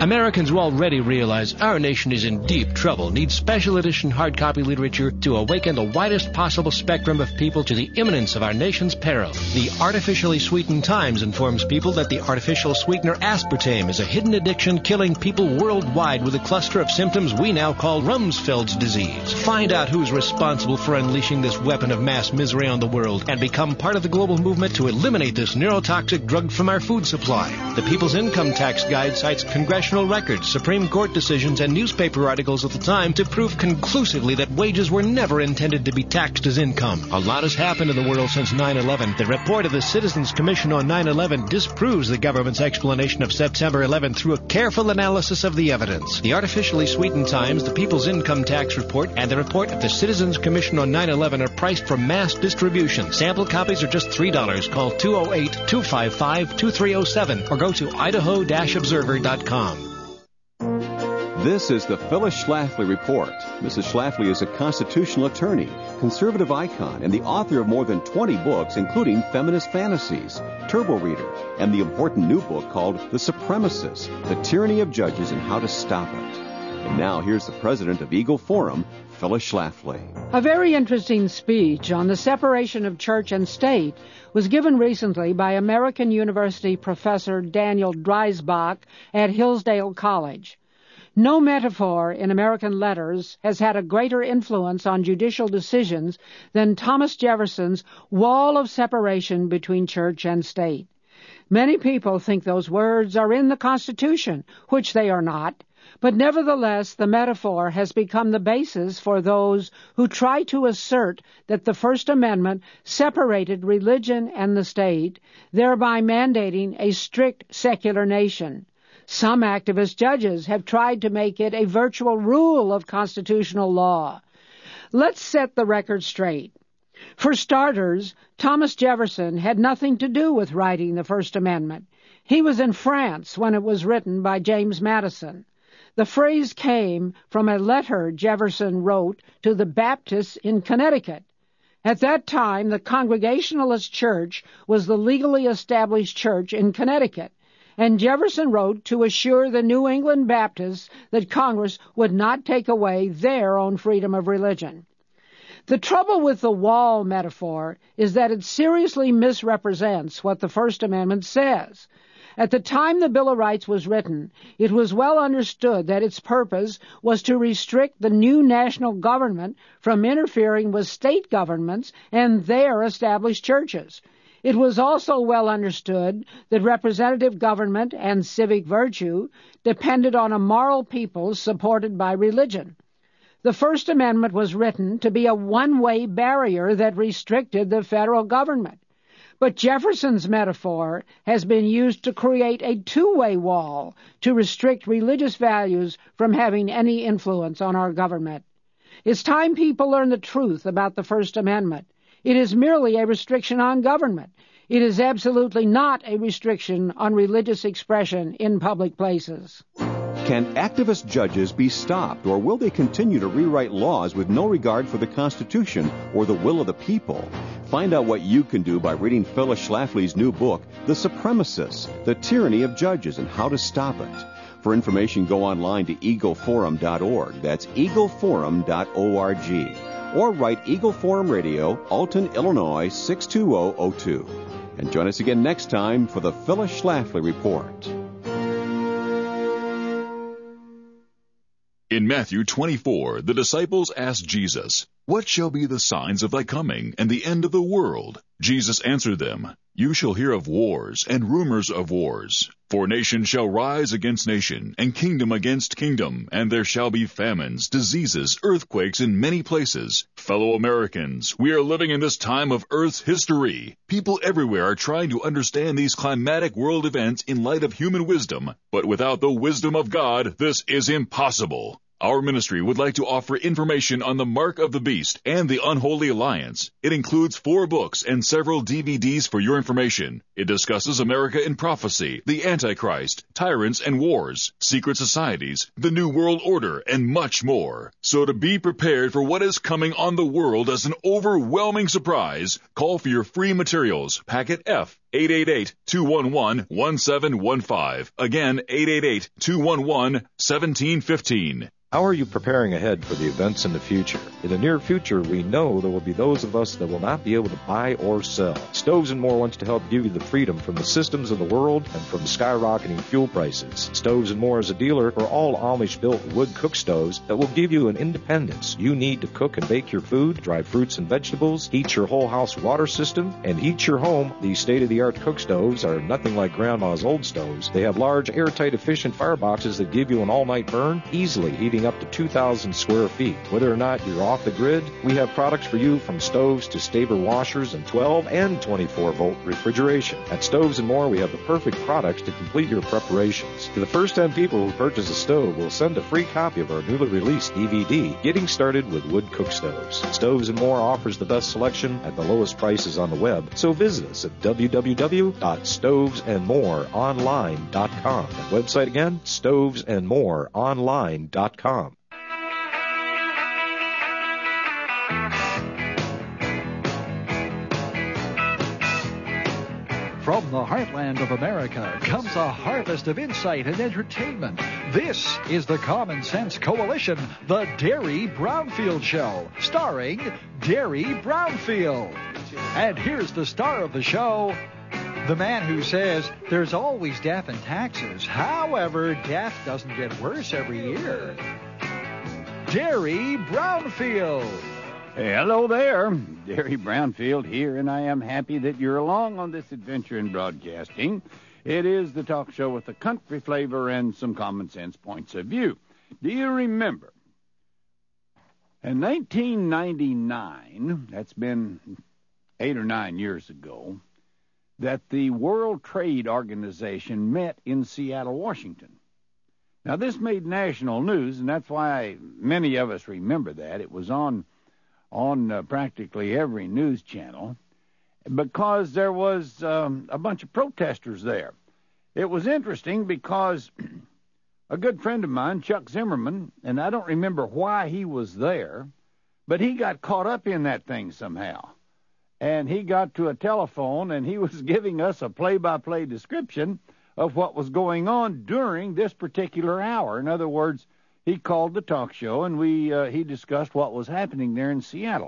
Americans will already realize our nation is in deep trouble, needs special edition hard copy literature to awaken the widest possible spectrum of people to the imminence of our nation's peril. The Artificially Sweetened Times informs people that the artificial sweetener aspartame is a hidden addiction killing people worldwide with a cluster of symptoms we now call Rumsfeld's disease. Find out who's responsible for unleashing this weapon of mass misery on the world and become part of the global movement to eliminate this neurotoxic drug from our food supply. The People's Income Tax Guide cites congressional records, Supreme Court decisions, and newspaper articles at the time to prove conclusively that wages were never intended to be taxed as income. A lot has happened in the world since 9/11. The report of the Citizens Commission on 9/11 disproves the government's explanation of September 11 through a careful analysis of the evidence. The Artificially Sweetened Times, the People's Income Tax Report, and the report of the Citizens Commission on 9/11 are priced for mass distribution. Sample copies are just $3. Call 208-255-2307 or go to idaho-observer.com. This is the Phyllis Schlafly Report. Mrs. Schlafly is a constitutional attorney, conservative icon, and the author of more than 20 books, including Feminist Fantasies, Turbo Reader, and the important new book called The Supremacists, The Tyranny of Judges and How to Stop It. And now here's the president of Eagle Forum, Phyllis Schlafly. A very interesting speech on the separation of church and state was given recently by American University professor Daniel Dreisbach at Hillsdale College. No metaphor in American letters has had a greater influence on judicial decisions than Thomas Jefferson's wall of separation between church and state. Many people think those words are in the Constitution, which they are not, but nevertheless the metaphor has become the basis for those who try to assert that the First Amendment separated religion and the state, thereby mandating a strict secular nation. Some activist judges have tried to make it a virtual rule of constitutional law. Let's set the record straight. For starters, Thomas Jefferson had nothing to do with writing the First Amendment. He was in France when it was written by James Madison. The phrase came from a letter Jefferson wrote to the Baptists in Connecticut. At that time, the Congregationalist Church was the legally established church in Connecticut, and Jefferson wrote to assure the New England Baptists that Congress would not take away their own freedom of religion. The trouble with the wall metaphor is that it seriously misrepresents what the First Amendment says. At the time the Bill of Rights was written, it was well understood that its purpose was to restrict the new national government from interfering with state governments and their established churches. It was also well understood that representative government and civic virtue depended on a moral people supported by religion. The First Amendment was written to be a one-way barrier that restricted the federal government. But Jefferson's metaphor has been used to create a two-way wall to restrict religious values from having any influence on our government. It's time people learn the truth about the First Amendment. It is merely a restriction on government. It is absolutely not a restriction on religious expression in public places. Can activist judges be stopped, or will they continue to rewrite laws with no regard for the Constitution or the will of the people? Find out what you can do by reading Phyllis Schlafly's new book, The Supremacists, The Tyranny of Judges and How to Stop It. For information, go online to eagleforum.org. That's eagleforum.org. Or write Eagle Forum Radio, Alton, Illinois, 62002. And join us again next time for the Phyllis Schlafly Report. In Matthew 24, the disciples asked Jesus, "What shall be the signs of thy coming and the end of the world?" Jesus answered them, "You shall hear of wars and rumors of wars. For nation shall rise against nation, and kingdom against kingdom, and there shall be famines, diseases, earthquakes in many places. Fellow Americans, we are living in this time of Earth's history. People everywhere are trying to understand these climatic world events in light of human wisdom, but without the wisdom of God, this is impossible. Our ministry would like to offer information on the Mark of the Beast and the Unholy Alliance. It includes 4 books and several DVDs for your information. It discusses America in prophecy, the Antichrist, tyrants and wars, secret societies, the New World Order, and much more. So to be prepared for what is coming on the world as an overwhelming surprise, call for your free materials, Packet F, 888-211-1715. Again, 888-211-1715. How are you preparing ahead for the events in the future? In the near future, we know there will be those of us that will not be able to buy or sell. Stoves & More wants to help give you the freedom from the systems of the world and from skyrocketing fuel prices. Stoves & More is a dealer for all Amish-built wood cook stoves that will give you an independence you need to cook and bake your food, dry fruits and vegetables, heat your whole house water system, and heat your home. These state-of-the-art cook stoves are nothing like Grandma's old stoves. They have large, airtight, efficient fireboxes that give you an all-night burn, easily heating up to 2,000 square feet. Whether or not you're off the grid, we have products for you from stoves to Staber washers and 12 and 24-volt refrigeration. At Stoves & More, we have the perfect products to complete your preparations. To the first 10 people who purchase a stove, we'll send a free copy of our newly released DVD, Getting Started with Wood Cook Stoves. Stoves & More offers the best selection at the lowest prices on the web, so visit us at www.stovesandmoreonline.com. That website again, stovesandmoreonline.com. From the heartland of America comes a harvest of insight and entertainment. This is the Common Sense Coalition, the Derry Brownfield Show, starring Derry Brownfield. And here's the star of the show, the man who says there's always death and taxes. However, death doesn't get worse every year. Derry Brownfield. Hey, hello there. Derry Brownfield here, and I am happy that you're along on this adventure in broadcasting. It is the talk show with a country flavor and some common sense points of view. Do you remember? In 1999, that's been 8 or 9 years ago, that the World Trade Organization met in Seattle, Washington. Now, this made national news, and that's why many of us remember that. It was on practically every news channel, because there was a bunch of protesters there. It was interesting because a good friend of mine, Chuck Zimmerman, and I don't remember why he was there, but he got caught up in that thing somehow. And he got to a telephone, and he was giving us a play-by-play description of what was going on during this particular hour. In other words, he called the talk show, and he discussed what was happening there in Seattle.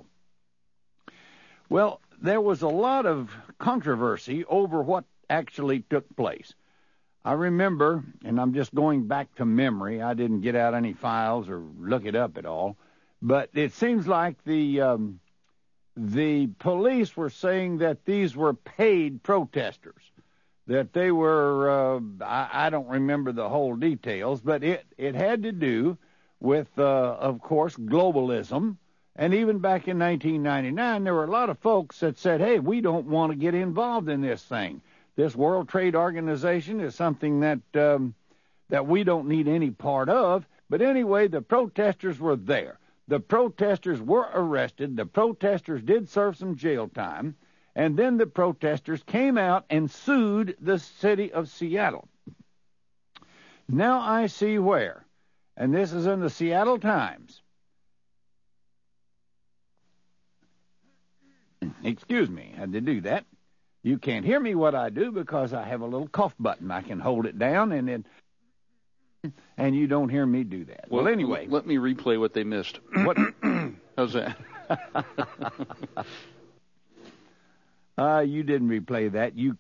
Well, there was a lot of controversy over what actually took place. I remember, and I'm just going back to memory, I didn't get out any files or look it up at all, but it seems like the police were saying that these were paid protesters, that they were, I don't remember the whole details, but it had to do with, of course, globalism. And even back in 1999, there were a lot of folks that said, hey, we don't want to get involved in this thing. This World Trade Organization is something that we don't need any part of. But anyway, the protesters were there. The protesters were arrested. The protesters did serve some jail time. And then the protesters came out and sued the city of Seattle. Now I see where, and this is in the Seattle Times. Excuse me, I had to do that. You can't hear me what I do because I have a little cough button. I can hold it down and you don't hear me do that. Well, anyway. Let me replay what they missed. What? How's that? You didn't replay that. You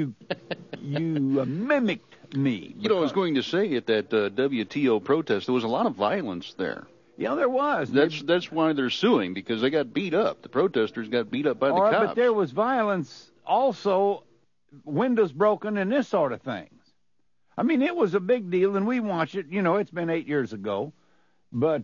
mimicked me. You know, I was going to say at that WTO protest, there was a lot of violence there. Yeah, there was. That's why they're suing, because they got beat up. The protesters got beat up by the cops. But there was violence also, windows broken and this sort of things. I mean, it was a big deal, and we watched it. You know, it's been 8 years ago, but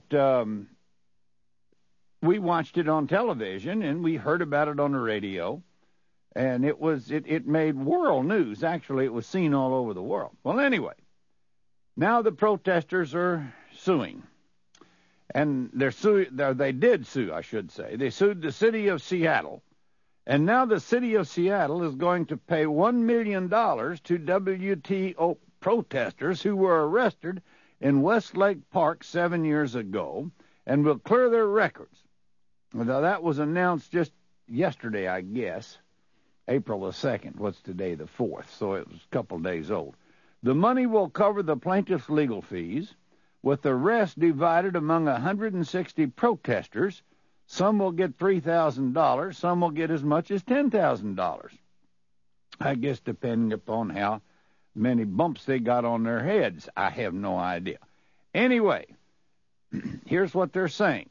we watched it on television, and we heard about it on the radio. And it made world news. Actually, it was seen all over the world. Well, anyway, now the protesters are suing. And they did sue, I should say. They sued the city of Seattle. And now the city of Seattle is going to pay $1 million to WTO protesters who were arrested in Westlake Park 7 years ago and will clear their records. Now, that was announced just yesterday, I guess. April the 2nd. What's today, the 4th? So it was a couple days old. The money will cover the plaintiff's legal fees, with the rest divided among 160 protesters. Some will get $3,000. Some will get as much as $10,000. I guess depending upon how many bumps they got on their heads. I have no idea. Anyway, here's what they're saying.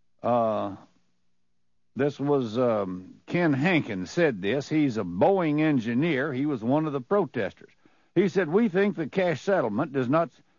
This was Ken Hankins said this. He's a Boeing engineer. He was one of the protesters. He said, we think the cash settlement does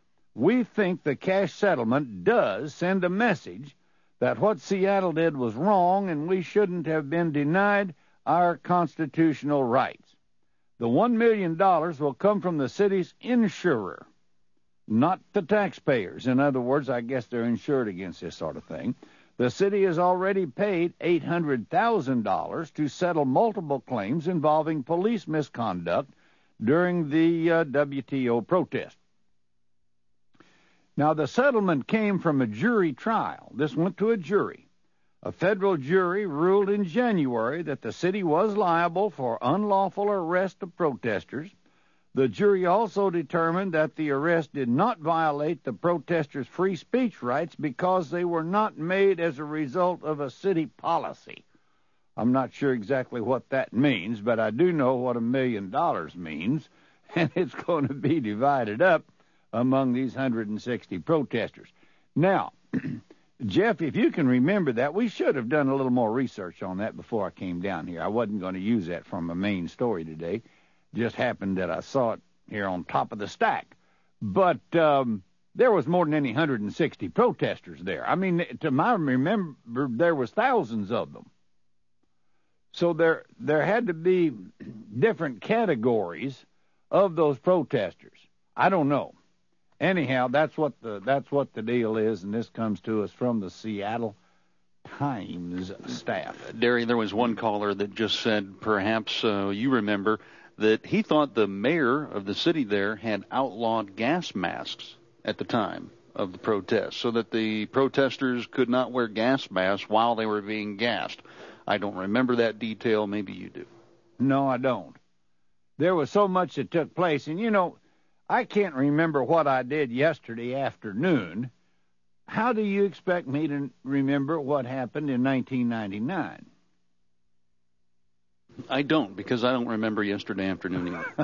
send a message that what Seattle did was wrong and we shouldn't have been denied our constitutional rights. The $1 million will come from the city's insurer, not the taxpayers. In other words, I guess they're insured against this sort of thing. The city has already paid $800,000 to settle multiple claims involving police misconduct during the WTO protest. Now, the settlement came from a jury trial. This went to a jury. A federal jury ruled in January that the city was liable for unlawful arrest of protesters. The jury also determined that the arrest did not violate the protesters' free speech rights because they were not made as a result of a city policy. I'm not sure exactly what that means, but I do know what $1 million means, and it's going to be divided up among these 160 protesters. Now, Jeff, if you can remember that, we should have done a little more research on that before I came down here. I wasn't going to use that from my main story today. Just happened that I saw it here on top of the stack. But there was more than any 160 protesters there. I mean, to my remember, there was thousands of them. So there had to be different categories of those protesters. I don't know. Anyhow, that's what the deal is, and this comes to us from the Seattle Times staff. Derry, there was one caller that just said, perhaps you remember, that he thought the mayor of the city there had outlawed gas masks at the time of the protest, so that the protesters could not wear gas masks while they were being gassed. I don't remember that detail. Maybe you do. No, I don't. There was so much that took place, and you know, I can't remember what I did yesterday afternoon. How do you expect me to remember what happened in 1999? I don't, because I don't remember yesterday afternoon either.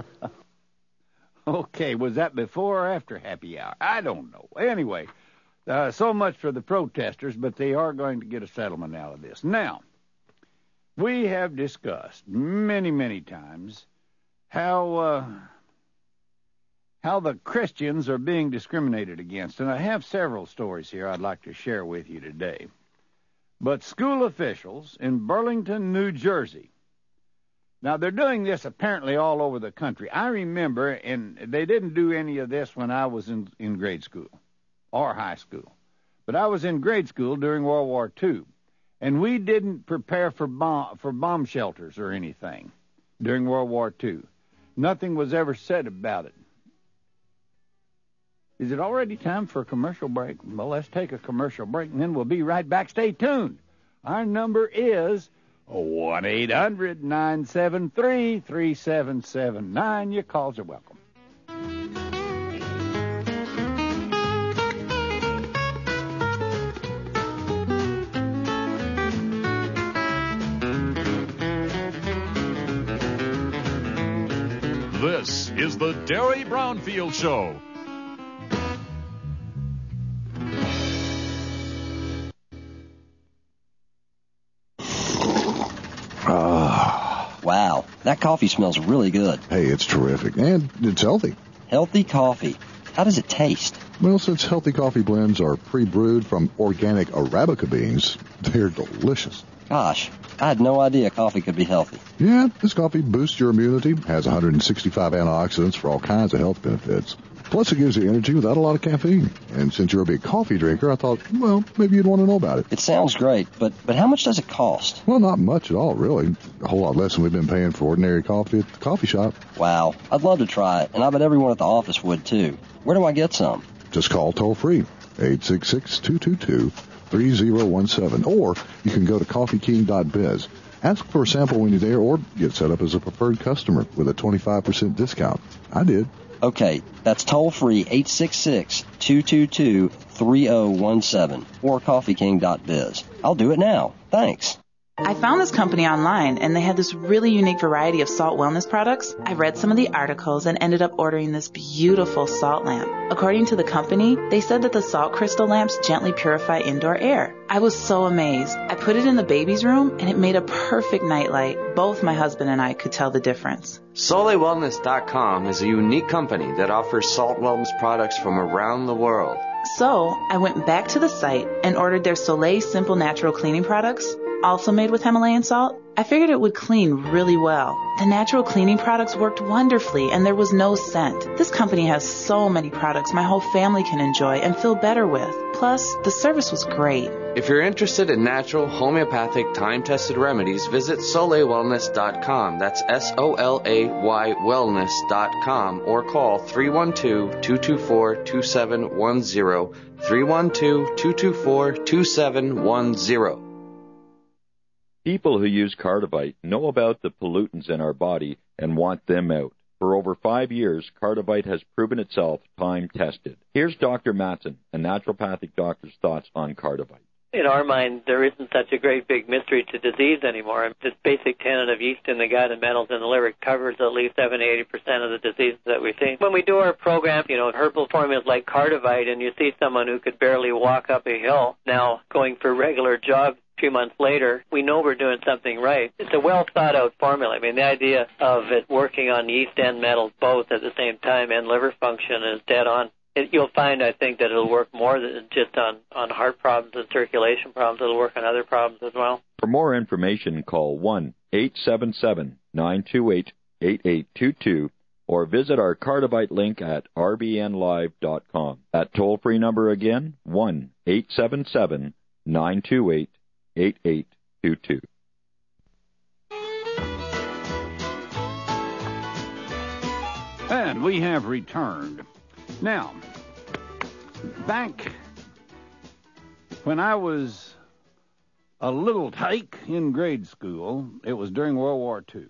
Okay, was that before or after happy hour? I don't know. Anyway, so much for the protesters, but they are going to get a settlement out of this. Now, we have discussed many, many times how the Christians are being discriminated against, and I have several stories here I'd like to share with you today. But school officials in Burlington, New Jersey, now they're doing this apparently all over the country. I remember, and they didn't do any of this when I was in grade school or high school, but I was in grade school during World War II, and we didn't prepare for bomb shelters or anything during World War II. Nothing was ever said about it. Is it already time for a commercial break? Well, let's take a commercial break, and then we'll be right back. Stay tuned. Our number is 1-800-973-3779. Your calls are welcome. This is the Derry Brownfield Show. Wow, that coffee smells really good. Hey, it's terrific, and it's healthy. Healthy coffee. How does it taste? Well, since healthy coffee blends are pre-brewed from organic Arabica beans, they're delicious. Gosh, I had no idea coffee could be healthy. Yeah, this coffee boosts your immunity, has 165 antioxidants for all kinds of health benefits. Plus, it gives you energy without a lot of caffeine. And since you're a big coffee drinker, I thought, well, maybe you'd want to know about it. It sounds great, but how much does it cost? Well, not much at all, really. A whole lot less than we've been paying for ordinary coffee at the coffee shop. Wow, I'd love to try it, and I bet everyone at the office would, too. Where do I get some? Just call toll-free, 866-222-3017, or you can go to coffeeking.biz. Ask for a sample when you're there or get set up as a preferred customer with a 25% discount. I did. Okay, that's toll-free 866-222-3017 or coffeeking.biz. I'll do it now. Thanks. I found this company online, and they had this really unique variety of salt wellness products. I read some of the articles and ended up ordering this beautiful salt lamp. According to the company, they said that the salt crystal lamps gently purify indoor air. I was so amazed. I put it in the baby's room, and it made a perfect nightlight. Both my husband and I could tell the difference. SoleWellness.com is a unique company that offers salt wellness products from around the world. So I went back to the site and ordered their Soleil Simple Natural Cleaning products, also made with Himalayan salt. I figured it would clean really well. The natural cleaning products worked wonderfully, and there was no scent. This company has so many products my whole family can enjoy and feel better with. Plus, the service was great. If you're interested in natural, homeopathic, time-tested remedies, visit SoleilWellness.com. That's SOLAY wellness.com, or call 312-224-2710, 312-224-2710. People who use Cardivite know about the pollutants in our body and want them out. For over 5 years, Cardivite has proven itself time-tested. Here's Dr. Matson, a naturopathic doctor's thoughts on Cardivite. In our mind, there isn't such a great big mystery to disease anymore. This basic tenet of yeast in the gut and metals in the liver covers at least 70-80% of the diseases that we see. When we do our program, herbal formulas like Cardivite, and you see someone who could barely walk up a hill now going for regular jogs, 2 months later, we know we're doing something right. It's a well-thought-out formula. I mean, the idea of it working on yeast and metals both at the same time and liver function is dead on. You'll find, I think, that it'll work more than just on heart problems and circulation problems. It'll work on other problems as well. For more information, call 1-877-928-8822 or visit our Cardivite link at rbnlive.com. That toll-free number again, 1-877-928-8822. And we have returned. Now, back when I was a little tyke in grade school, it was during World War II.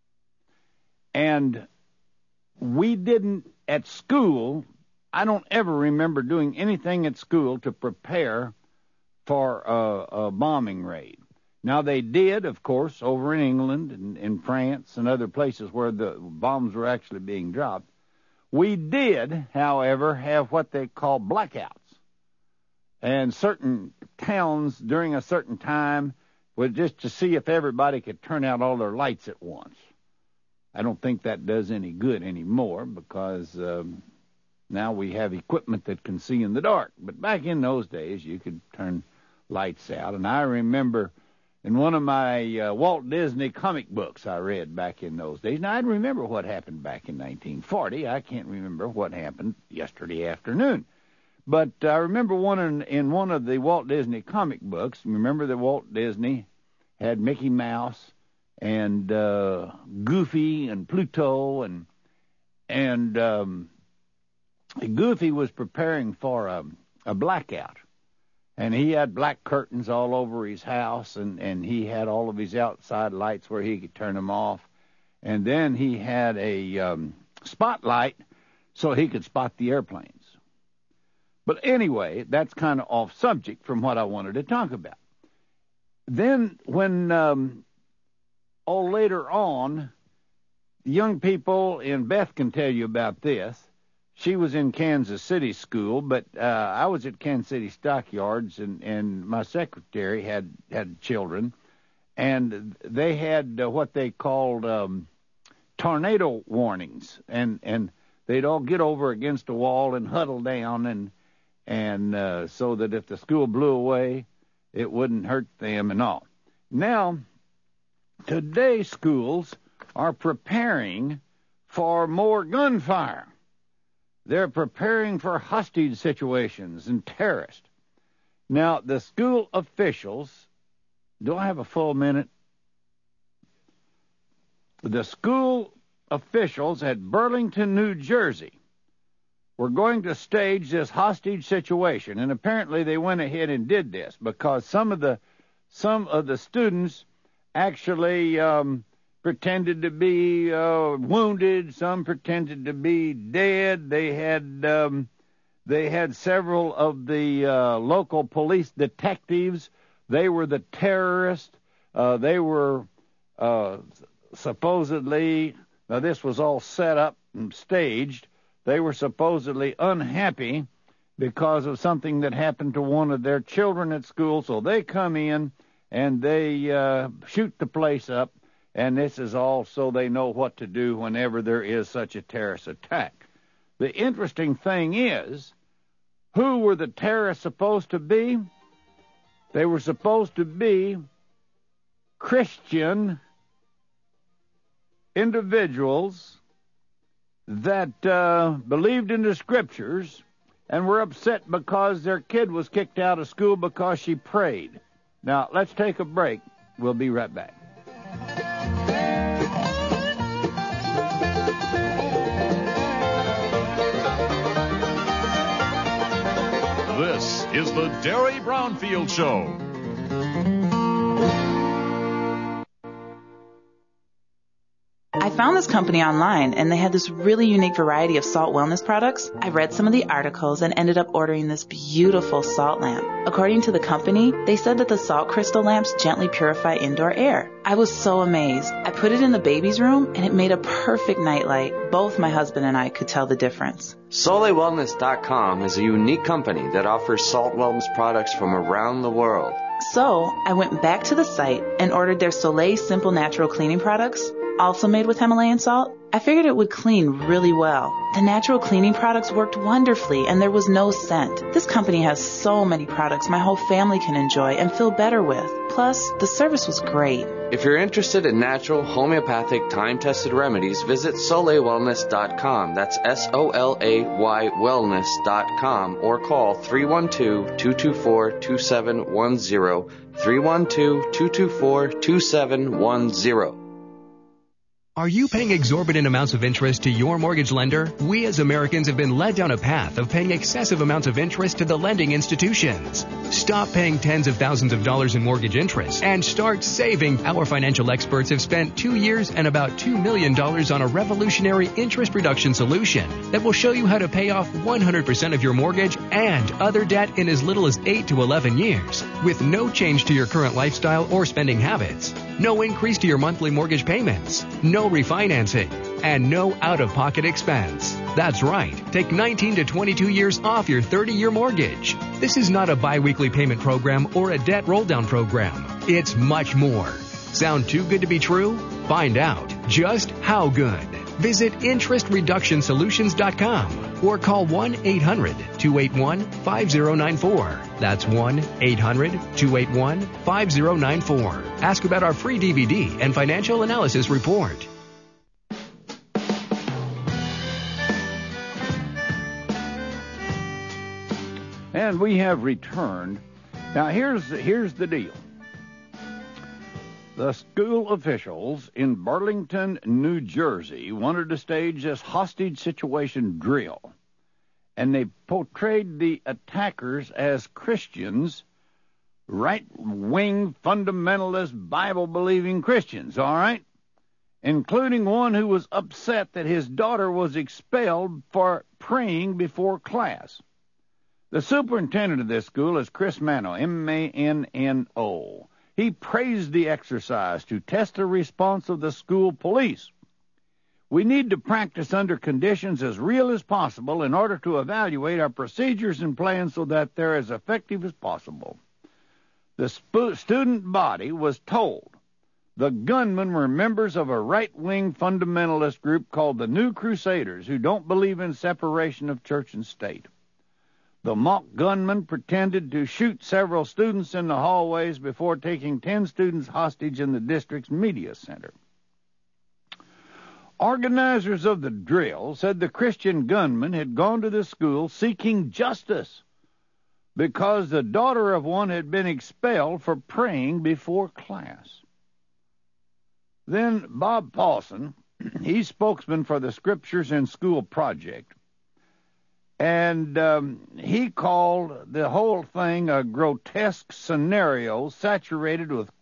And we didn't, at school, I don't ever remember doing anything at school to prepare for a bombing raid. Now, they did, of course, over in England and in France and other places where the bombs were actually being dropped. We did, however, have what they call blackouts. And certain towns during a certain time was just to see if everybody could turn out all their lights at once. I don't think that does any good anymore because now we have equipment that can see in the dark. But back in those days, you could turn lights out. And I remember in one of my Walt Disney comic books I read back in those days. Now, I remember what happened back in 1940. I can't remember what happened yesterday afternoon. But I remember one in one of the Walt Disney comic books. Remember that Walt Disney had Mickey Mouse and Goofy and Pluto, and Goofy was preparing for a blackout. And he had black curtains all over his house, and he had all of his outside lights where he could turn them off. And then he had a spotlight so he could spot the airplanes. But anyway, that's kind of off subject from what I wanted to talk about. Then when, later on, young people, and Beth can tell you about this, she was in Kansas City school, but I was at Kansas City Stockyards, and my secretary had children, and they had what they called tornado warnings, and they'd all get over against a wall and huddle down, and so that if the school blew away, it wouldn't hurt them and all. Now, today schools are preparing for more gunfire. They're preparing for hostage situations and terrorists. Now, the school officials, do I have a full minute? The school officials at Burlington, New Jersey, were going to stage this hostage situation, and apparently they went ahead and did this because some of the students actually pretended to be wounded. Some pretended to be dead. They had several of the local police detectives. They were the terrorists. They were supposedly, now this was all set up and staged, they were supposedly unhappy because of something that happened to one of their children at school, so they come in and they shoot the place up, and this is all so they know what to do whenever there is such a terrorist attack. The interesting thing is, who were the terrorists supposed to be? They were supposed to be Christian individuals that believed in the Scriptures and were upset because their kid was kicked out of school because she prayed. Now, let's take a break. We'll be right back. This is the Derry Brownfield Show. I found this company online, and they had this really unique variety of salt wellness products. I read some of the articles and ended up ordering this beautiful salt lamp. According to the company, they said that the salt crystal lamps gently purify indoor air. I was so amazed. I put it in the baby's room, and it made a perfect nightlight. Both my husband and I could tell the difference. SoleilWellness.com is a unique company that offers salt wellness products from around the world. So I went back to the site and ordered their Soleil Simple Natural Cleaning products, also made with Himalayan salt. I figured it would clean really well. The natural cleaning products worked wonderfully, and there was no scent. This company has so many products my whole family can enjoy and feel better with. Plus, the service was great. If you're interested in natural, homeopathic, time-tested remedies, visit SoleilWellness.com. That's SOLAY wellness.com, or call 312-224-2710, 312-224-2710. Are you paying exorbitant amounts of interest to your mortgage lender? We as Americans have been led down a path of paying excessive amounts of interest to the lending institutions. Stop paying tens of thousands of dollars in mortgage interest and start saving. Our financial experts have spent 2 years and about $2 million on a revolutionary interest reduction solution that will show you how to pay off 100% of your mortgage and other debt in as little as 8 to 11 years, with no change to your current lifestyle or spending habits, no increase to your monthly mortgage payments, no refinancing, and no out-of-pocket expense. That's right. Take 19 to 22 years off your 30-year mortgage. This is not a bi-weekly payment program or a debt roll-down program. It's much more. Sound too good to be true? Find out just how good. Visit interestreductionsolutions.com or call 1-800-281-5094. That's 1-800-281-5094. Ask about our free DVD and financial analysis report. And we have returned. Now, here's the deal. The school officials in Burlington, New Jersey, wanted to stage this hostage situation drill, and they portrayed the attackers as Christians, right-wing, fundamentalist, Bible-believing Christians, all right? Including one who was upset that his daughter was expelled for praying before class. The superintendent of this school is Chris Mano, M-A-N-N-O. He praised the exercise to test the response of the school police. We need to practice under conditions as real as possible in order to evaluate our procedures and plans so that they're as effective as possible. The student body was told the gunmen were members of a right-wing fundamentalist group called the New Crusaders who don't believe in separation of church and state. The mock gunman pretended to shoot several students in the hallways before taking 10 students hostage in the district's media center. Organizers of the drill said the Christian gunman had gone to the school seeking justice because the daughter of one had been expelled for praying before class. Then Bob Paulson, he's spokesman for the Scriptures in School Project, and he called the whole thing a grotesque scenario saturated with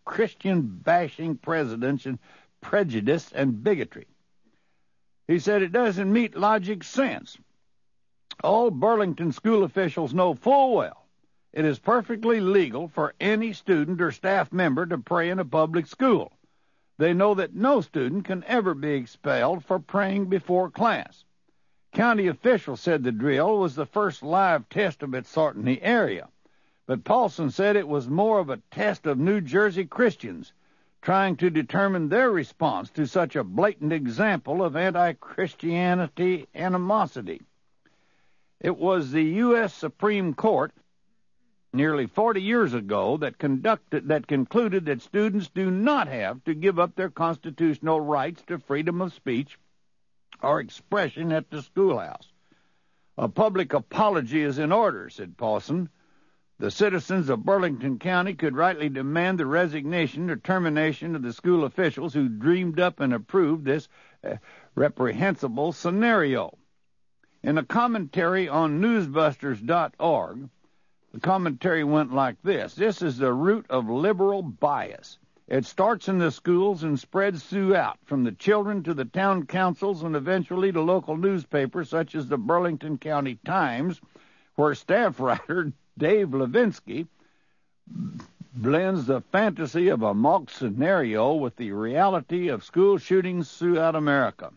Christian-bashing prejudice and bigotry. He said it doesn't meet logic sense. All Burlington school officials know full well it is perfectly legal for any student or staff member to pray in a public school. They know that no student can ever be expelled for praying before class. County officials said the drill was the first live test of its sort in the area, but Paulson said it was more of a test of New Jersey Christians trying to determine their response to such a blatant example of anti-Christianity animosity. It was the U.S. Supreme Court nearly 40 years ago that concluded that students do not have to give up their constitutional rights to freedom of speech or expression at the schoolhouse. A public apology is in order, said Paulson. The citizens of Burlington County could rightly demand the resignation or termination of the school officials who dreamed up and approved this reprehensible scenario. In a commentary on newsbusters.org, the commentary went like this. This is the root of liberal bias. It starts in the schools and spreads throughout, from the children to the town councils and eventually to local newspapers such as the Burlington County Times, where staff writer Dave Levinsky blends the fantasy of a mock scenario with the reality of school shootings throughout America.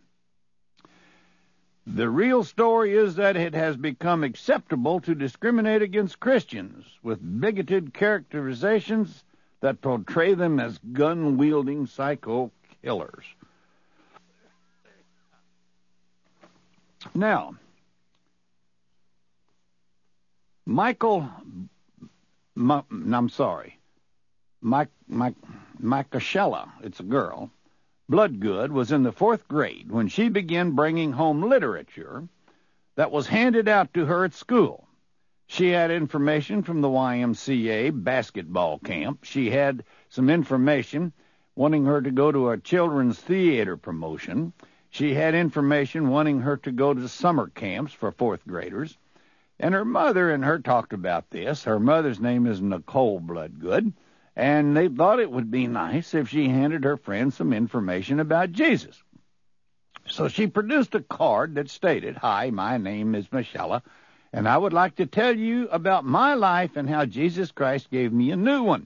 The real story is that it has become acceptable to discriminate against Christians with bigoted characterizations that portray them as gun-wielding psycho killers. Now, Makashela, it's a girl, Bloodgood, was in the 4th grade when she began bringing home literature that was handed out to her at school. She had information from the YMCA basketball camp. She had some information wanting her to go to a children's theater promotion. She had information wanting her to go to summer camps for 4th graders. And her mother and her talked about this. Her mother's name is Nicole Bloodgood. And they thought it would be nice if she handed her friend some information about Jesus. So she produced a card that stated, "Hi, my name is Michelle, and I would like to tell you about my life and how Jesus Christ gave me a new one."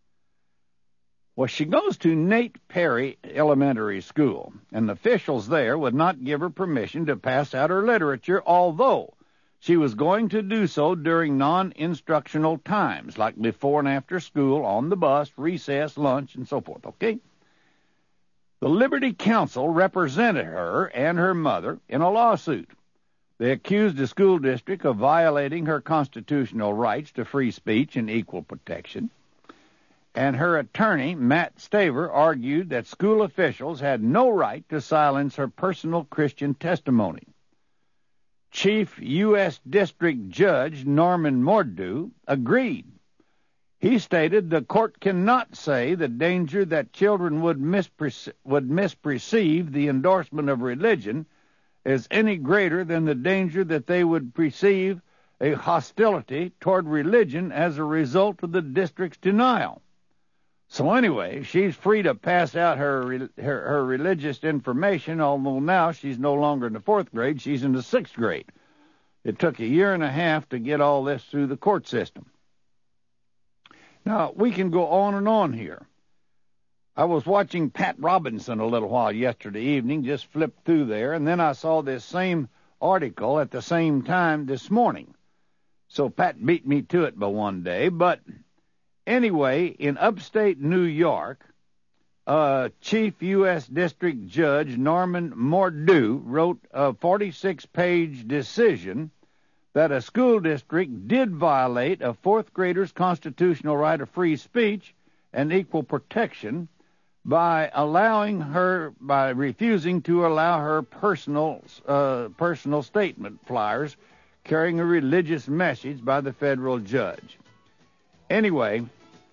Well, she goes to Nate Perry Elementary School, and officials there would not give her permission to pass out her literature, although she was going to do so during non-instructional times, like before and after school, on the bus, recess, lunch, and so forth, okay? The Liberty Council represented her and her mother in a lawsuit. They accused the school district of violating her constitutional rights to free speech and equal protection. And her attorney, Matt Staver, argued that school officials had no right to silence her personal Christian testimony. Chief U.S. District Judge Norman Mordew agreed. He stated the court cannot say the danger that children would misperceive the endorsement of religion is any greater than the danger that they would perceive a hostility toward religion as a result of the district's denial. So anyway, she's free to pass out her religious information, although now she's no longer in the 4th grade, she's in the 6th grade. It took a year and a half to get all this through the court system. Now, we can go on and on here. I was watching Pat Robinson a little while yesterday evening, just flipped through there, and then I saw this same article at the same time this morning. So Pat beat me to it by one day, but anyway, in upstate New York, Chief U.S. District Judge Norman Mordew wrote a 46-page decision that a school district did violate a 4th grader's constitutional right of free speech and equal protection by refusing to allow her personal statement flyers carrying a religious message by the federal judge. Anyway,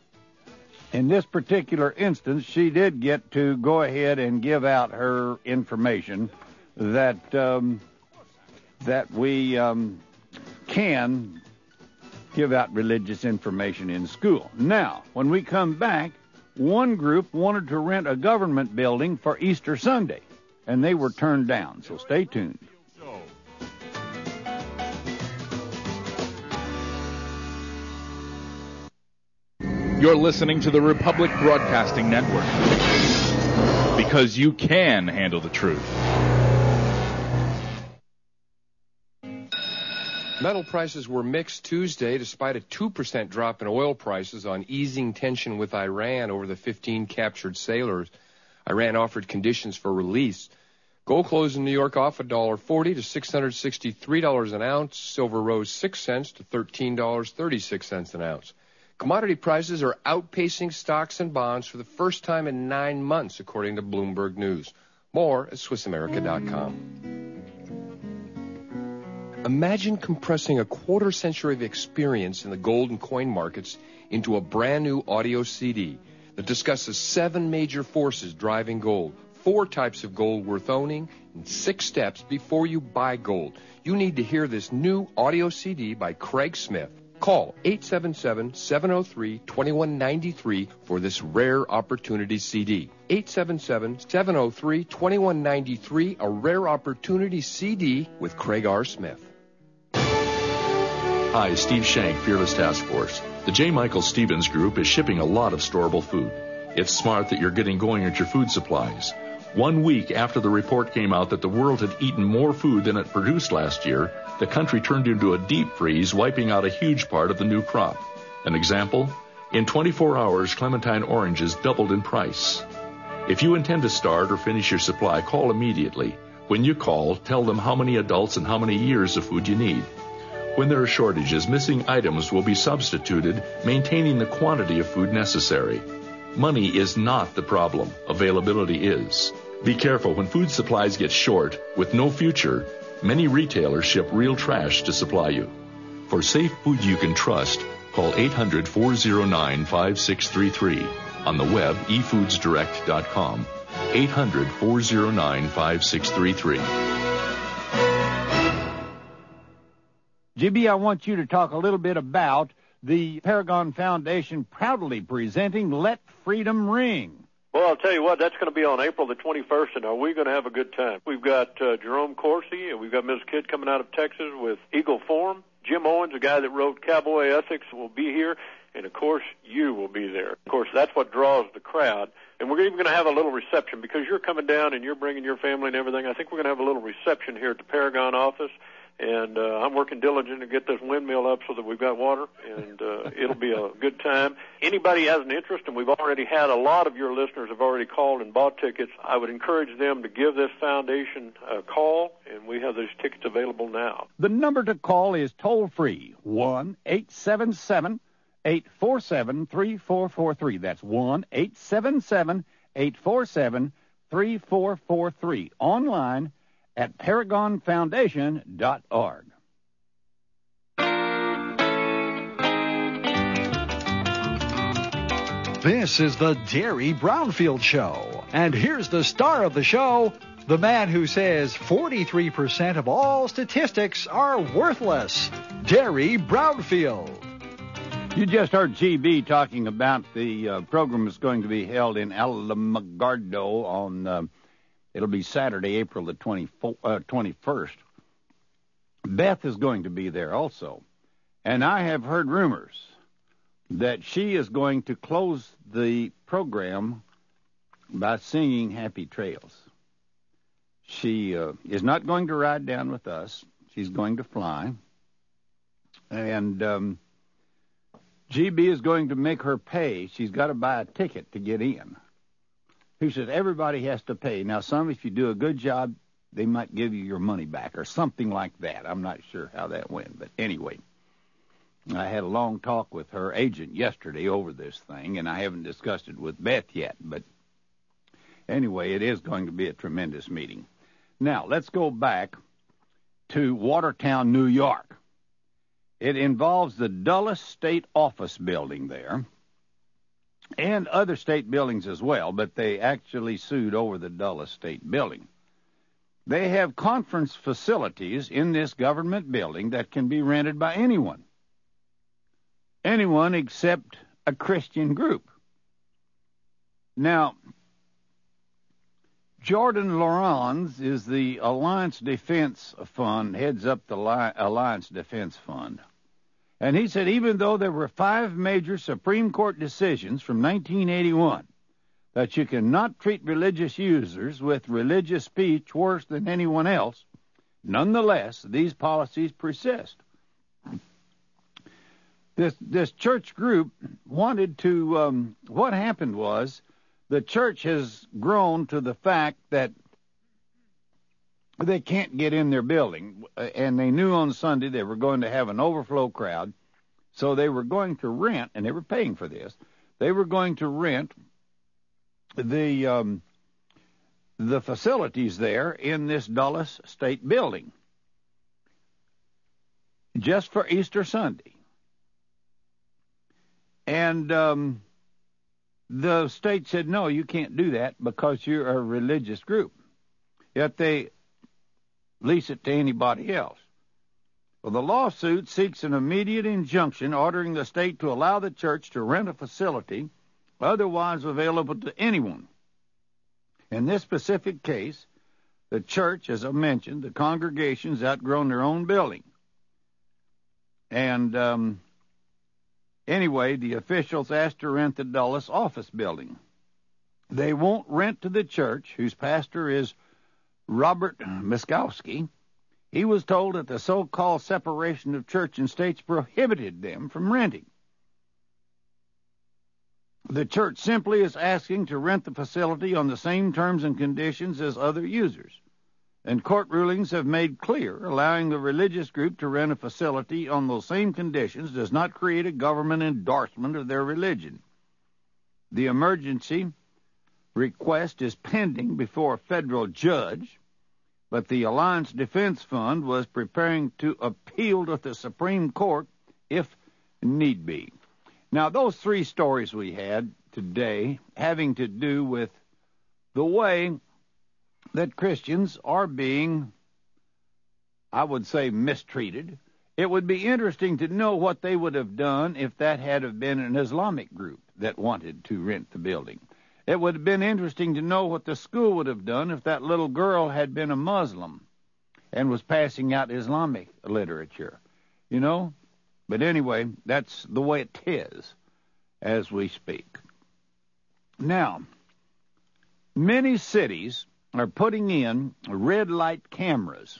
in this particular instance, she did get to go ahead and give out her information that we can give out religious information in school. Now, when we come back, one group wanted to rent a government building for Easter Sunday, and they were turned down. So stay tuned. You're listening to the Republic Broadcasting Network, because you can handle the truth. Metal prices were mixed Tuesday despite a 2% drop in oil prices on easing tension with Iran over the 15 captured sailors. Iran offered conditions for release. Gold closed in New York off $1.40 to $663 an ounce. Silver rose 6 cents to $13.36 an ounce. Commodity prices are outpacing stocks and bonds for the first time in 9 months, according to Bloomberg News. More at SwissAmerica.com. Imagine compressing a quarter century of experience in the gold and coin markets into a brand new audio CD that discusses 7 major forces driving gold, 4 types of gold worth owning, and 6 steps before you buy gold. You need to hear this new audio CD by Craig Smith. Call 877-703-2193 for this rare opportunity CD. 877-703-2193, a rare opportunity CD with Craig R. Smith. Hi, Steve Shank, Fearless Task Force. The J. Michael Stevens Group is shipping a lot of storable food. It's smart that you're getting going at your food supplies. 1 week after the report came out that the world had eaten more food than it produced last year, the country turned into a deep freeze, wiping out a huge part of the new crop. An example? In 24 hours, clementine oranges doubled in price. If you intend to start or finish your supply, call immediately. When you call, tell them how many adults and how many years of food you need. When there are shortages, missing items will be substituted, maintaining the quantity of food necessary. Money is not the problem. Availability is. Be careful when food supplies get short. With no future, many retailers ship real trash to supply you. For safe food you can trust, call 800-409-5633. On the web, efoodsdirect.com. 800-409-5633. GB, I want you to talk a little bit about the Paragon Foundation proudly presenting Let Freedom Ring. Well, I'll tell you what, that's going to be on April the 21st, and are we going to have a good time? We've got Jerome Corsi, and we've got Ms. Kidd coming out of Texas with Eagle Forum. Jim Owens, the guy that wrote Cowboy Ethics, will be here, and, of course, you will be there. Of course, that's what draws the crowd. And we're even going to have a little reception because you're coming down and you're bringing your family and everything. I think we're going to have a little reception here at the Paragon office. And I'm working diligent to get this windmill up so that we've got water, and it'll be a good time. Anybody has an interest, and we've already had a lot of your listeners have already called and bought tickets, I would encourage them to give this foundation a call, and we have those tickets available now. The number to call is toll-free, 1-877-847-3443. That's 1-877-847-3443. Online at ParagonFoundation.org. This is the Derry Brownfield Show. And here's the star of the show, the man who says 43% of all statistics are worthless, Derry Brownfield. You just heard GB talking about the program that's going to be held in Alamogordo on it'll be Saturday, April the 21st. Beth is going to be there also. And I have heard rumors that she is going to close the program by singing Happy Trails. She is not going to ride down with us. She's going to fly. And GB is going to make her pay. She's got to buy a ticket to get in. He said everybody has to pay. Now, if you do a good job, they might give you your money back or something like that. I'm not sure how that went. But anyway, I had a long talk with her agent yesterday over this thing, and I haven't discussed it with Beth yet. But anyway, it is going to be a tremendous meeting. Now, let's go back to Watertown, New York. It involves the Dulles State Office building there, and other state buildings as well, but they actually sued over the Dulles State building. They have conference facilities in this government building that can be rented by anyone. Anyone except a Christian group. Now, Jordan Laurens is the Alliance Defense Fund, heads up the Alliance Defense Fund. And he said even though there were 5 major Supreme Court decisions from 1981 that you cannot treat religious users with religious speech worse than anyone else, nonetheless, these policies persist. This church group wanted to, what happened was, the church has grown to the fact that they can't get in their building, and they knew on Sunday they were going to have an overflow crowd, so they were going to rent, and they were paying for this, they were going to rent the facilities there in this Dulles State building just for Easter Sunday. And the state said, no, you can't do that because you're a religious group. Yet they lease it to anybody else. Well, the lawsuit seeks an immediate injunction ordering the state to allow the church to rent a facility otherwise available to anyone. In this specific case, the church, as I mentioned, the congregation's outgrown their own building. And anyway, the officials asked to rent the Dulles office building. They won't rent to the church, whose pastor is Robert Miskowski. He was told that the so-called separation of church and states prohibited them from renting. The church simply is asking to rent the facility on the same terms and conditions as other users. And court rulings have made clear allowing the religious group to rent a facility on those same conditions does not create a government endorsement of their religion. The emergency request is pending before a federal judge, but the Alliance Defense Fund was preparing to appeal to the Supreme Court if need be. Now, those 3 stories we had today having to do with the way that Christians are being, I would say, mistreated. It would be interesting to know what they would have done if that had have been an Islamic group that wanted to rent the building. It would have been interesting to know what the school would have done if that little girl had been a Muslim and was passing out Islamic literature, you know? But anyway, that's the way it is as we speak. Now, many cities are putting in red light cameras.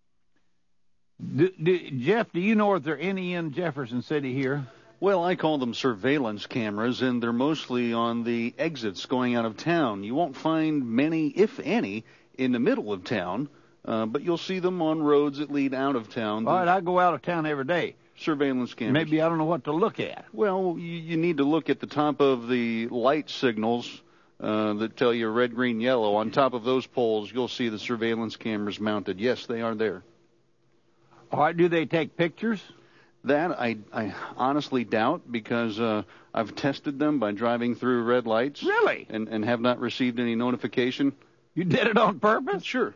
Jeff, do you know if there are any in Jefferson City here? Well, I call them surveillance cameras, and they're mostly on the exits going out of town. You won't find many, if any, in the middle of town, but you'll see them on roads that lead out of town. All right, I go out of town every day. Surveillance cameras. Maybe I don't know what to look at. Well, you need to look at the top of the light signals that tell you red, green, yellow. On top of those poles, you'll see the surveillance cameras mounted. Yes, they are there. All right, do they take pictures? That I honestly doubt, because I've tested them by driving through red lights. Really? And have not received any notification. You did it on purpose? Sure.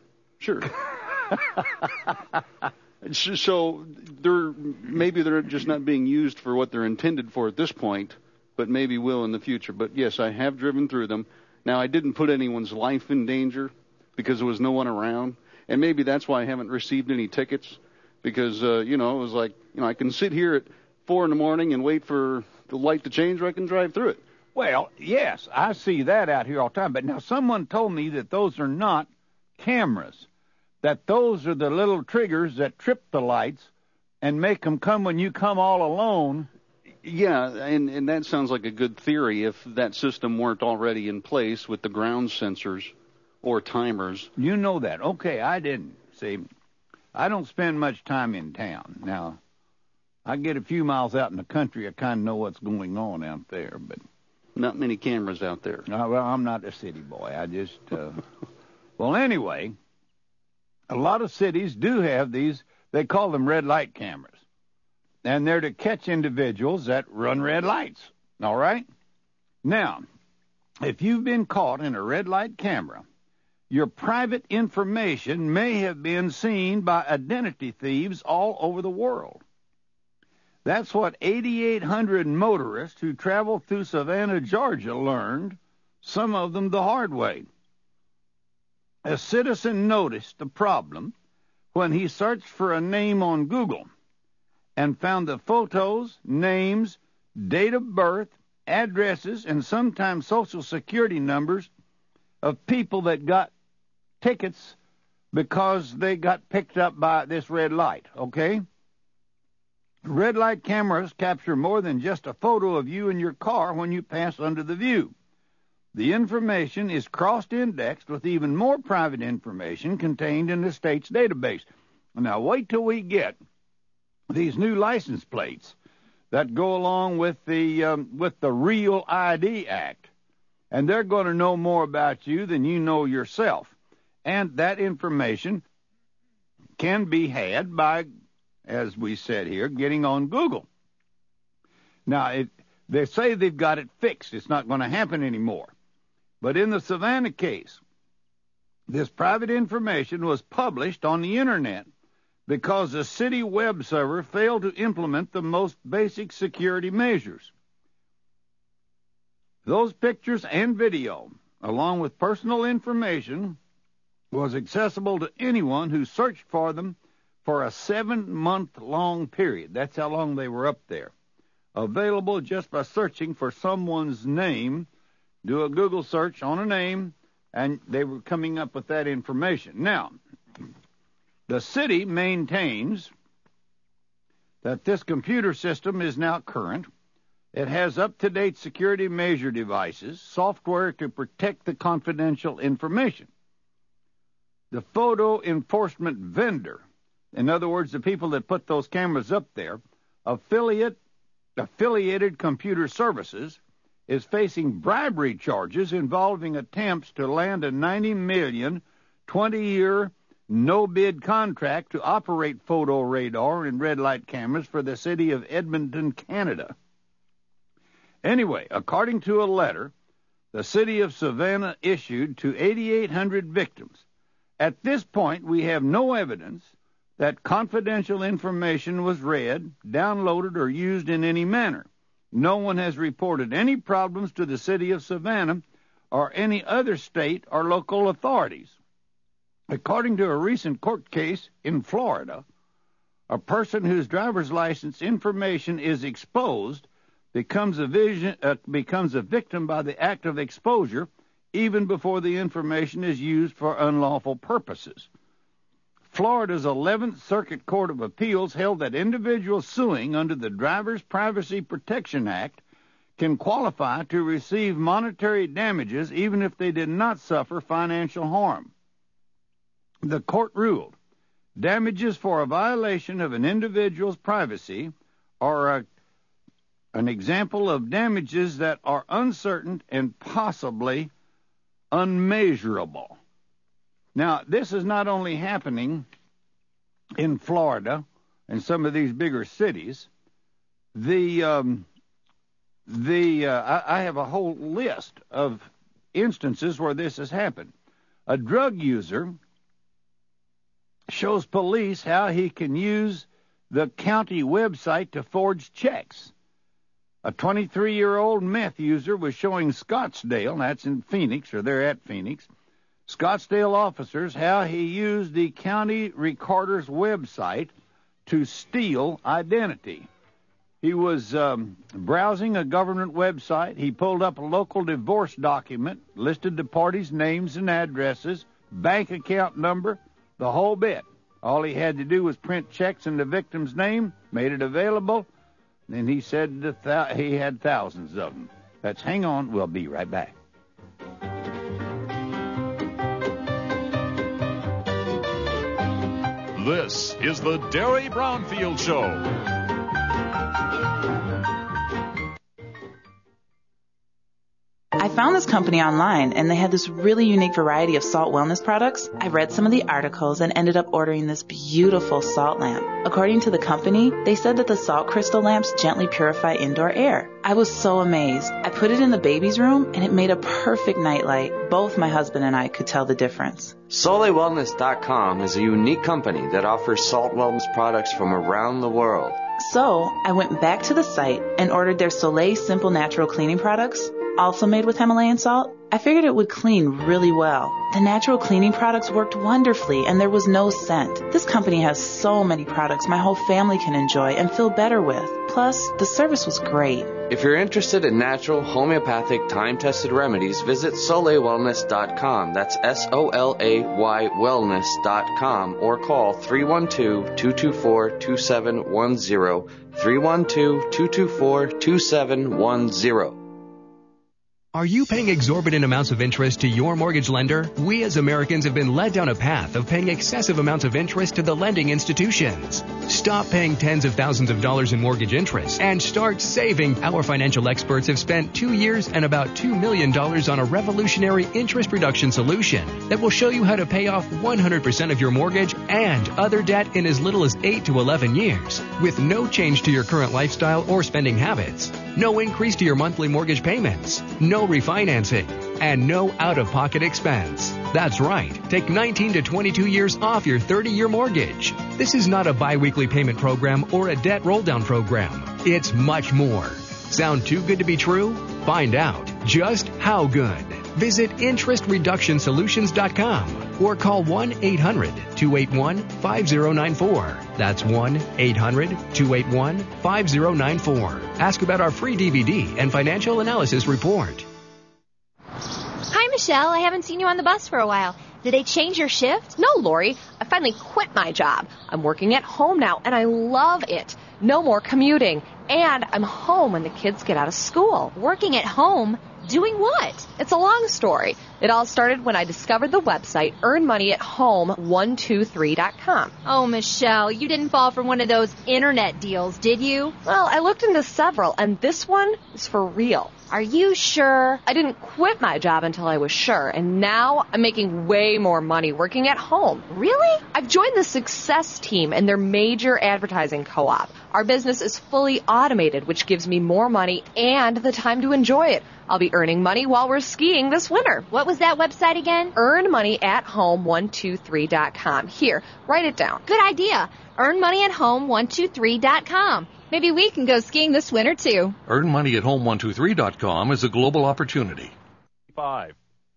So maybe they're just not being used for what they're intended for at this point, but maybe will in the future. But yes, I have driven through them. Now, I didn't put anyone's life in danger because there was no one around, and maybe that's why I haven't received any tickets, because it was like, I can sit here at 4 a.m. and wait for the light to change, or I can drive through it. Well, yes, I see that out here all the time. But now someone told me that those are not cameras, that those are the little triggers that trip the lights and make them come when you come all alone. Yeah, and that sounds like a good theory if that system weren't already in place with the ground sensors or timers. You know that. Okay, I didn't. See, I don't spend much time in town. Now, I get a few miles out in the country, I kind of know what's going on out there, but not many cameras out there. Well, I'm not a city boy. I just, well, anyway, a lot of cities do have these, they call them red light cameras, and they're to catch individuals that run red lights, all right? Now, if you've been caught in a red light camera, your private information may have been seen by identity thieves all over the world. That's what 8,800 motorists who traveled through Savannah, Georgia learned some of them the hard way. A citizen noticed the problem when he searched for a name on Google and found the photos, names, date of birth, addresses, and sometimes Social Security numbers of people that got tickets because they got picked up by this red light, okay? Red light cameras capture more than just a photo of you in your car when you pass under the view. The information is cross-indexed with even more private information contained in the state's database. Now, wait till we get these new license plates that go along with the Real ID Act, and they're going to know more about you than you know yourself. And that information can be had by, as we said here, getting on Google. Now, they say they've got it fixed. It's not going to happen anymore. But in the Savannah case, this private information was published on the Internet because the city web server failed to implement the most basic security measures. Those pictures and video, along with personal information, was accessible to anyone who searched for them for a 7-month-long period. That's how long they were up there. Available just by searching for someone's name. Do a Google search on a name, and they were coming up with that information. Now, the city maintains that this computer system is now current. It has up-to-date security measure devices, software to protect the confidential information. The photo enforcement vendor, in other words, the people that put those cameras up there, affiliated computer services, is facing bribery charges involving attempts to land a $90 million, 20-year, no-bid contract to operate photo radar and red light cameras for the city of Edmonton, Canada. Anyway, according to a letter the city of Savannah issued to 8,800 victims, at this point we have no evidence that confidential information was read, downloaded, or used in any manner. No one has reported any problems to the city of Savannah or any other state or local authorities. According to a recent court case in Florida, a person whose driver's license information is exposed becomes a victim by the act of exposure even before the information is used for unlawful purposes. Florida's 11th Circuit Court of Appeals held that individuals suing under the Driver's Privacy Protection Act can qualify to receive monetary damages even if they did not suffer financial harm. The court ruled damages for a violation of an individual's privacy are an example of damages that are uncertain and possibly unmeasurable. Now, this is not only happening in Florida and some of these bigger cities. I have a whole list of instances where this has happened. A drug user shows police how he can use the county website to forge checks. A 23-year-old meth user was showing Scottsdale, that's in Phoenix, or they're at Phoenix, Scottsdale officers how he used the county recorder's website to steal identity. He was browsing a government website. He pulled up a local divorce document, listed the parties' names and addresses, bank account number, the whole bit. All he had to do was print checks in the victim's name, made it available, and he said he had thousands of them. Let's hang on. We'll be right back. This is the Derry Brownfield Show. I found this company online, and they had this really unique variety of salt wellness products. I read some of the articles and ended up ordering this beautiful salt lamp. According to the company, they said that the salt crystal lamps gently purify indoor air. I was so amazed. I put it in the baby's room, and it made a perfect nightlight. Both my husband and I could tell the difference. SoleilWellness.com is a unique company that offers salt wellness products from around the world. So I went back to the site and ordered their Soleil Simple Natural Cleaning products. also made with Himalayan salt, I figured it would clean really well. The natural cleaning products worked wonderfully, and there was no scent. This company has so many products my whole family can enjoy and feel better with. Plus, the service was great. If you're interested in natural, homeopathic, time-tested remedies, visit SoleilWellness.com. That's SOLAY wellness.com, or call 312-224-2710, 312-224-2710. Are you paying exorbitant amounts of interest to your mortgage lender? We as Americans have been led down a path of paying excessive amounts of interest to the lending institutions. Stop paying tens of thousands of dollars in mortgage interest and start saving. Our financial experts have spent 2 years and about $2 million on a revolutionary interest reduction solution that will show you how to pay off 100% of your mortgage and other debt in as little as 8 to 11 years with no change to your current lifestyle or spending habits. No increase to your monthly mortgage payments, no refinancing, and no out-of-pocket expense. That's right. Take 19 to 22 years off your 30-year mortgage. This is not a bi-weekly payment program or a debt roll-down program. It's much more. Sound too good to be true? Find out just how good. Visit interestreductionsolutions.com or call 1-800-281-5094. That's 1-800-281-5094. Ask about our free DVD and financial analysis report. Hi, Michelle. I haven't seen you on the bus for a while. Did they change your shift? No, Lori. I finally quit my job. I'm working at home now, and I love it. No more commuting. And I'm home when the kids get out of school. Working at home? Doing what? It's a long story. It all started when I discovered the website earnmoneyathome123.com. Oh, Michelle, you didn't fall for one of those internet deals, did you? Well, I looked into several, and this one is for real. Are you sure? I didn't quit my job until I was sure, and now I'm making way more money working at home. Really? I've joined the Success Team and their major advertising co-op. Our business is fully automated, which gives me more money and the time to enjoy it. I'll be earning money while we're skiing this winter. What was that website again? earnmoneyathome123.com. Here, write it down. Good idea. earnmoneyathome123.com. Maybe we can go skiing this winter, too. earnmoneyathome123.com is a global opportunity. 5.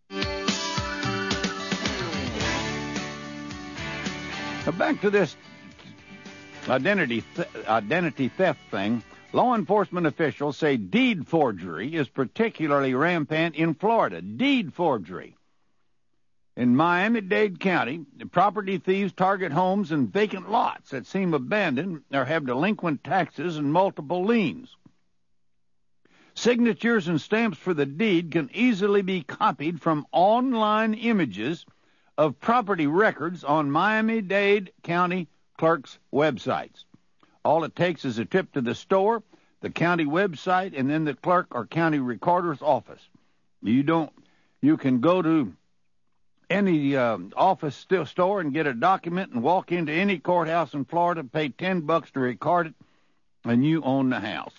Now back to this identity theft thing. Law enforcement officials say deed forgery is particularly rampant in Florida. Deed forgery. In Miami-Dade County, property thieves target homes and vacant lots that seem abandoned or have delinquent taxes and multiple liens. Signatures and stamps for the deed can easily be copied from online images of property records on Miami-Dade County clerks' websites. All it takes is a trip to the store, the county website, and then the clerk or county recorder's office. You can go to any office store and get a document and walk into any courthouse in Florida, pay $10 to record it, and you own the house.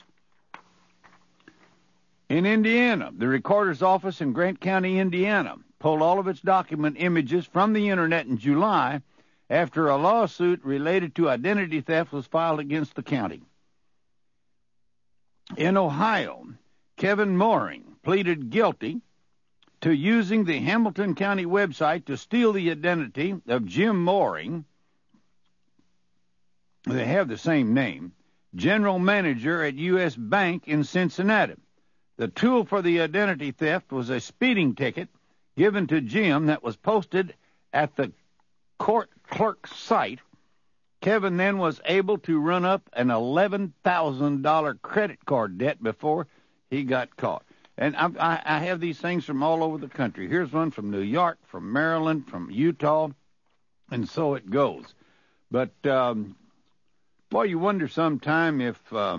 In Indiana, the recorder's office in Grant County, Indiana, pulled all of its document images from the internet in July after a lawsuit related to identity theft was filed against the county. In Ohio, Kevin Mooring pleaded guilty to using the Hamilton County website to steal the identity of Jim Mooring. They have the same name, general manager at U.S. Bank in Cincinnati. The tool for the identity theft was a speeding ticket given to Jim that was posted at the court clerk's site. Kevin then was able to run up an $11,000 credit card debt before he got caught. And I have these things from all over the country. Here's one from New York, from Maryland, from Utah, and so it goes. But, boy, you wonder sometime if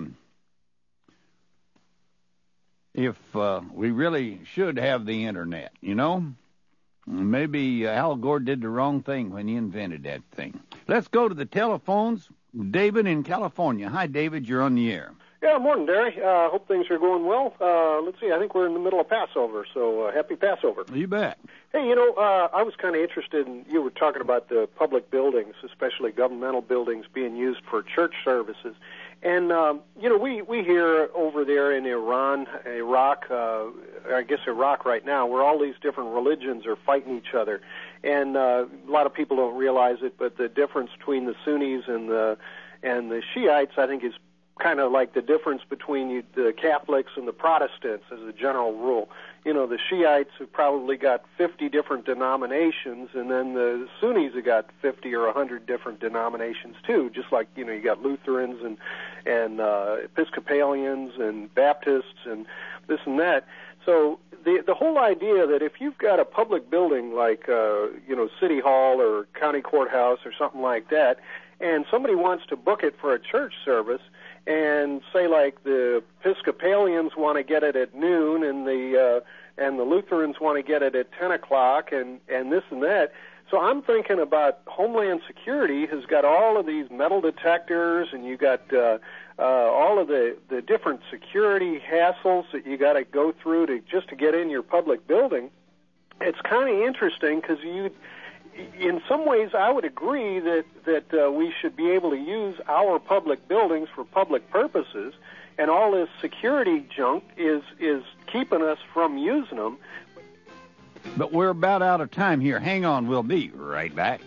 we really should have the Internet, you know? Maybe Al Gore did the wrong thing when he invented that thing. Let's go to the telephones. David in California. Hi, David. You're on the air. Yeah, morning, Derry. Hope things are going well. Let's see. I think we're in the middle of Passover, so happy Passover. You bet. Hey, you know, I was kind of interested in, you were talking about the public buildings, especially governmental buildings, being used for church services. And, we hear over there in Iran, Iraq, I guess Iraq right now, where all these different religions are fighting each other. And a lot of people don't realize it, but the difference between the Sunnis and the Shiites, I think, is kind of like the difference between the Catholics and the Protestants as a general rule. The Shiites have probably got 50 different denominations, and then the Sunnis have got 50 or 100 different denominations too, just like, you got Lutherans and Episcopalians and Baptists and this and that. So the whole idea that if you've got a public building like, City Hall or County Courthouse or something like that, and somebody wants to book it for a church service, and say like the Episcopalians want to get it at noon, and the Lutherans want to get it at 10 o'clock, and this and that. So I'm thinking about Homeland Security has got all of these metal detectors, and you got all of the different security hassles that you got to go through to get in your public building. It's kind of interesting because in some ways, I would agree that we should be able to use our public buildings for public purposes, and all this security junk is keeping us from using them. But we're about out of time here. Hang on, we'll be right back.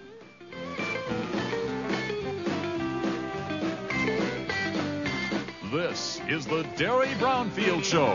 This is the Derry Brownfield Show.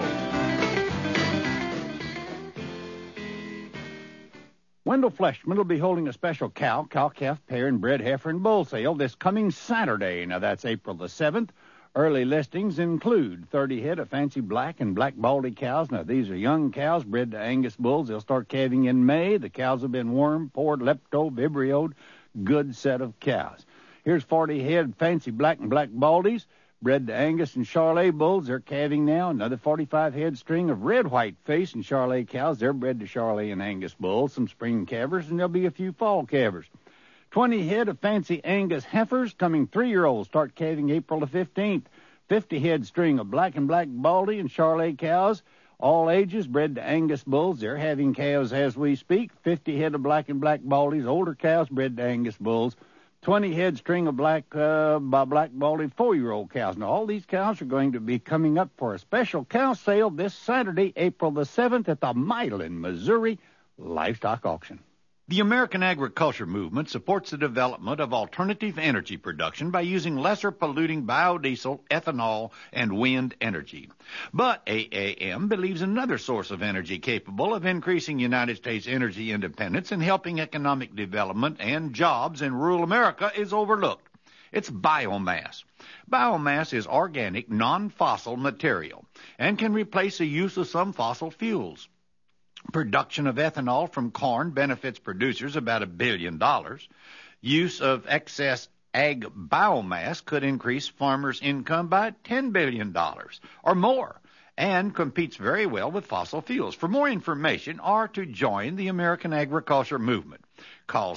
Wendell Fleshman will be holding a special cow, calf, pair, and bred heifer and bull sale this coming Saturday. Now, that's April the 7th. Early listings include 30 head of fancy black and black baldy cows. Now, these are young cows bred to Angus bulls. They'll start calving in May. The cows have been worm, poured, lepto, vibrioed. Good set of cows. Here's 40 head fancy black and black baldies bred to Angus and Charolais bulls. They're calving now. Another 45 head string of red, white face and Charolais cows. They're bred to Charolais and Angus bulls. Some spring calvers, and there'll be a few fall calvers. 20 head of fancy Angus heifers coming 3-year-olds start calving April the 15th. 50 head string of black and black baldy and Charolais cows. All ages bred to Angus bulls. They're having calves as we speak. 50 head of black and black baldies. Older cows bred to Angus bulls. 20 head string of black baldy 4-year-old cows. Now, all these cows are going to be coming up for a special cow sale this Saturday, April the 7th, at the Milan, Missouri Livestock Auction. The American agriculture movement supports the development of alternative energy production by using lesser polluting biodiesel, ethanol, and wind energy. But AAM believes another source of energy capable of increasing United States energy independence and helping economic development and jobs in rural America is overlooked. It's biomass. Biomass is organic, non-fossil material and can replace the use of some fossil fuels. Production of ethanol from corn benefits producers about $1 billion. Use of excess ag biomass could increase farmers' income by $10 billion or more and competes very well with fossil fuels. For more information or to join the American agriculture movement, call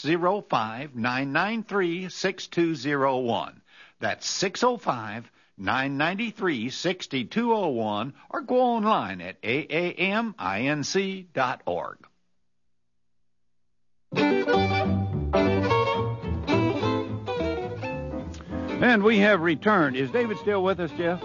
605-993-6201. That's 605-993-6201, or go online at aaminc.org. And we have returned. Is David still with us, Jeff?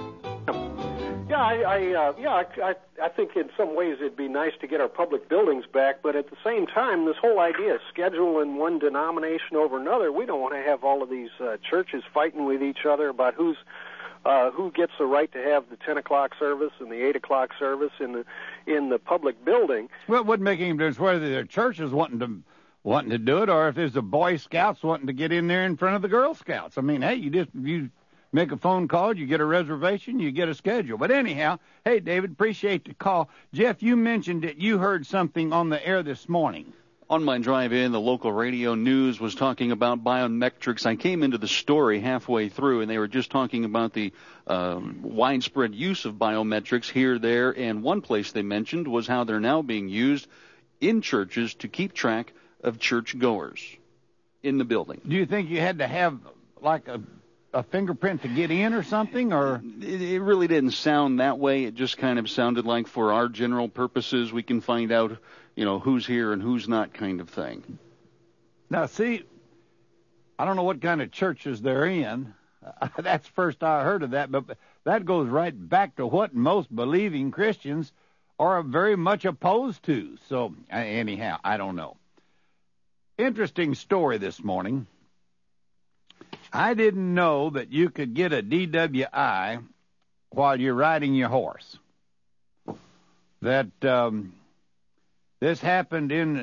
I think in some ways it'd be nice to get our public buildings back, but at the same time, this whole idea of scheduling one denomination over another, we don't want to have all of these churches fighting with each other about who gets the right to have the 10 o'clock service and the 8 o'clock service in the public building. Well, it wouldn't make any difference whether the church is wanting to do it or if there's the Boy Scouts wanting to get in there in front of the Girl Scouts. I mean, hey, you make a phone call, you get a reservation, you get a schedule. But anyhow, hey, David, appreciate the call. Jeff, you mentioned that you heard something on the air this morning. On my drive in, the local radio news was talking about biometrics. I came into the story halfway through, and they were just talking about the widespread use of biometrics here, there, and one place they mentioned was how they're now being used in churches to keep track of churchgoers in the building. Do you think you had to have, like, a fingerprint to get in or something, or? It really didn't sound that way. It just kind of sounded like for our general purposes, we can find out, who's here and who's not kind of thing. Now, see, I don't know what kind of churches they're in, That's the first I heard of that, but that goes right back to what most believing Christians are very much opposed to. So, anyhow, I don't know. Interesting story this morning. I didn't know that you could get a DWI while you're riding your horse. That this happened in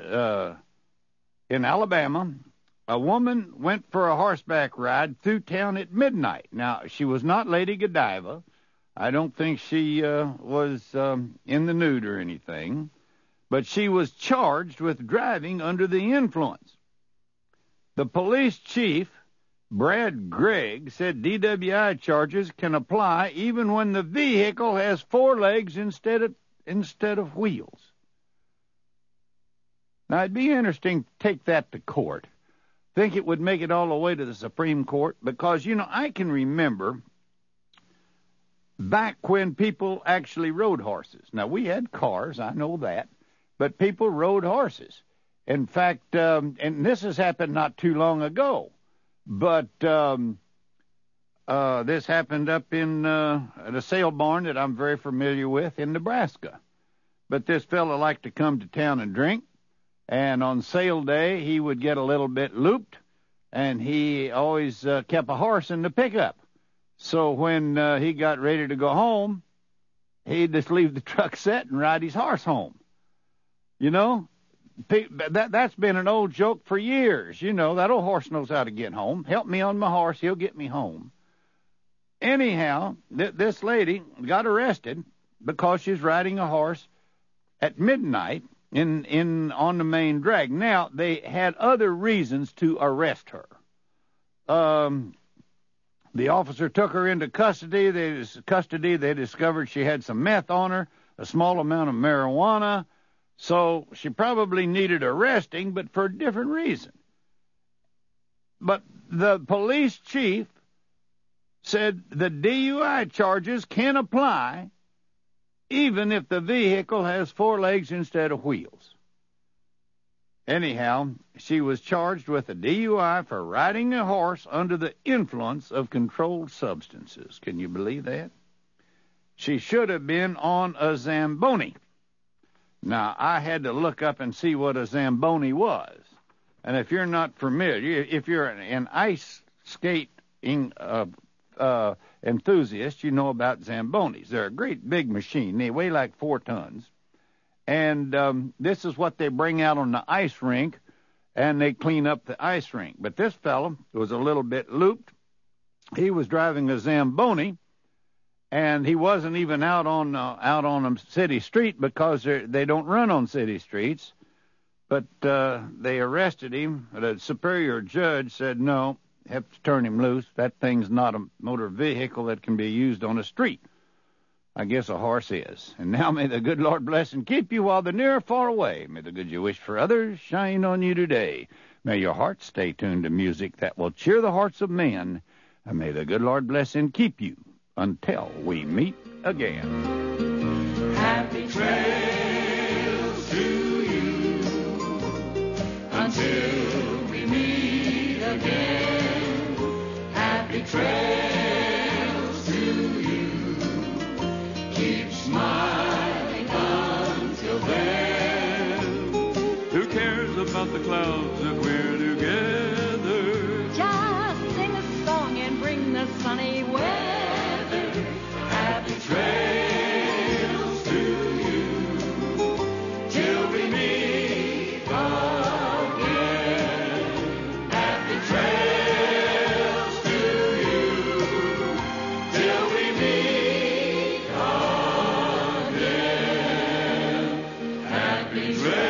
Alabama. A woman went for a horseback ride through town at midnight. Now, she was not Lady Godiva. I don't think she was in the nude or anything. But she was charged with driving under the influence. The police chief, Brad Gregg, said DWI charges can apply even when the vehicle has 4 legs instead of wheels. Now, it'd be interesting to take that to court. Think it would make it all the way to the Supreme Court? Because, I can remember back when people actually rode horses. Now, we had cars, I know that, but people rode horses. In fact, and this has happened not too long ago, but this happened up in at a sale barn that I'm very familiar with in Nebraska. But this fellow liked to come to town and drink. And on sale day, he would get a little bit looped, and he always kept a horse in the pickup. So when he got ready to go home, he'd just leave the truck set and ride his horse home. That's been an old joke for years. That old horse knows how to get home. Help me on my horse, he'll get me home. Anyhow, this lady got arrested because she's riding a horse at midnight on the main drag. Now, they had other reasons to arrest her. The officer took her into custody. They discovered she had some meth on her, a small amount of marijuana. So she probably needed arresting, but for a different reason. But the police chief said the DUI charges can apply even if the vehicle has 4 legs instead of wheels. Anyhow, she was charged with a DUI for riding a horse under the influence of controlled substances. Can you believe that? She should have been on a Zamboni. Now, I had to look up and see what a Zamboni was. And if you're not familiar, if you're an ice skating enthusiast, you know about Zambonis. They're a great big machine. They weigh like 4 tons. And this is what they bring out on the ice rink, and they clean up the ice rink. But this fellow was a little bit looped. He was driving a Zamboni, and he wasn't even out on a city street because they don't run on city streets. But they arrested him. The superior judge said, no, have to turn him loose. That thing's not a motor vehicle that can be used on a street. I guess a horse is. And now may the good Lord bless and keep you while they're near or far away. May the good you wish for others shine on you today. May your heart stay tuned to music that will cheer the hearts of men. And may the good Lord bless and keep you until we meet again. Happy trails to you until we meet again. Happy trails to you. Keep smiling until then. Who cares about the clouds if we're together? Just sing a song and bring the sunny weather. Happy trails to you till we meet again. Happy trails to you till we meet again. Happy trails.